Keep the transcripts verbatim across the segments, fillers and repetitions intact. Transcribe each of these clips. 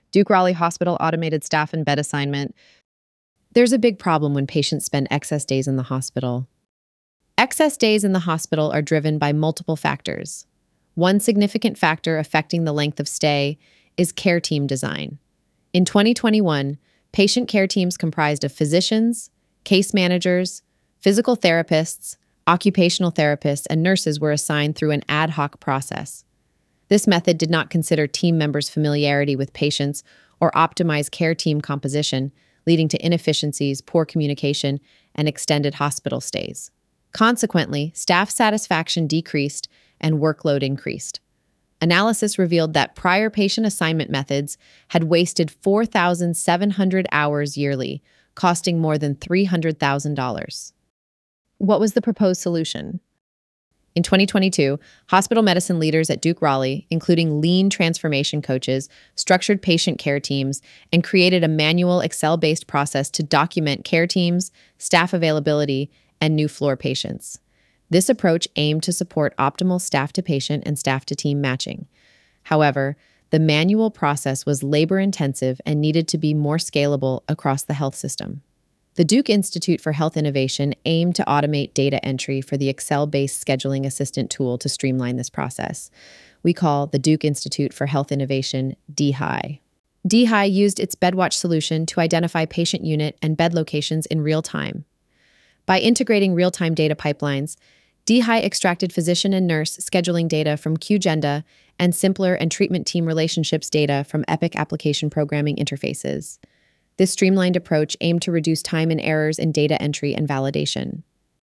Duke Raleigh Hospital automated staff and bed assignment. There's a big problem when patients spend excess days in the hospital. Excess days in the hospital are driven by multiple factors. One significant factor affecting the length of stay is care team design. In twenty twenty-one, patient care teams comprised of physicians, case managers, physical therapists, occupational therapists, and nurses were assigned through an ad hoc process. This method did not consider team members' familiarity with patients or optimize care team composition, leading to inefficiencies, poor communication, and extended hospital stays. Consequently, staff satisfaction decreased and workload increased. Analysis revealed that prior patient assignment methods had wasted four thousand seven hundred hours yearly, costing more than three hundred thousand dollars. What was the proposed solution? In twenty twenty-two, hospital medicine leaders at Duke Raleigh, including lean transformation coaches, structured patient care teams, and created a manual Excel-based process to document care teams, staff availability, and new floor patients. This approach aimed to support optimal staff-to-patient and staff-to-team matching. However, the manual process was labor-intensive and needed to be more scalable across the health system. The Duke Institute for Health Innovation aimed to automate data entry for the Excel-based scheduling assistant tool to streamline this process. We call the Duke Institute for Health Innovation D H I. D H I used its BedWatch solution to identify patient unit and bed locations in real time. By integrating real-time data pipelines, D H I extracted physician and nurse scheduling data from QGenda and simpler and treatment team relationships data from Epic application programming interfaces. This streamlined approach aimed to reduce time and errors in data entry and validation.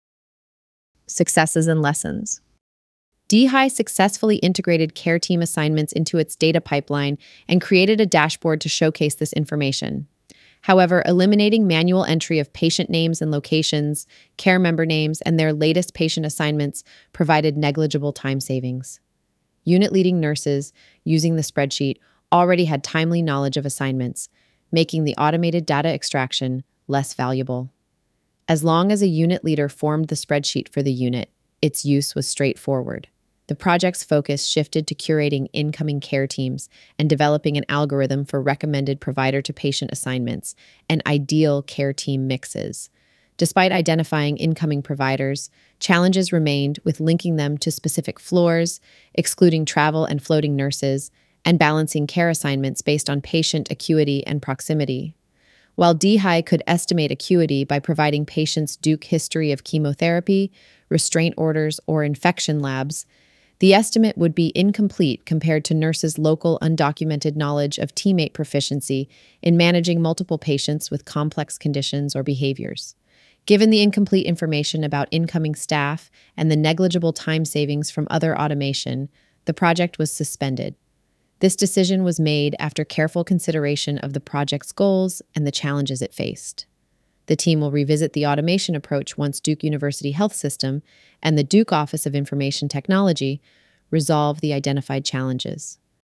Successes and lessons. D H I successfully integrated care team assignments into its data pipeline and created a dashboard to showcase this information. However, eliminating manual entry of patient names and locations, care member names, and their latest patient assignments provided negligible time savings. Unit-leading nurses, using the spreadsheet, already had timely knowledge of assignments, making the automated data extraction less valuable. As long as a unit leader formed the spreadsheet for the unit, its use was straightforward. The project's focus shifted to curating incoming care teams and developing an algorithm for recommended provider-to-patient assignments and ideal care team mixes. Despite identifying incoming providers, challenges remained with linking them to specific floors, excluding travel and floating nurses, and balancing care assignments based on patient acuity and proximity. While D H I could estimate acuity by providing patients' Duke history of chemotherapy, restraint orders, or infection labs, the estimate would be incomplete compared to nurses' local undocumented knowledge of teammate proficiency in managing multiple patients with complex conditions or behaviors. Given the incomplete information about incoming staff and the negligible time savings from other automation, the project was suspended. This decision was made after careful consideration of the project's goals and the challenges it faced. The team will revisit the automation approach once Duke University Health System and the Duke Office of Information Technology resolve the identified challenges.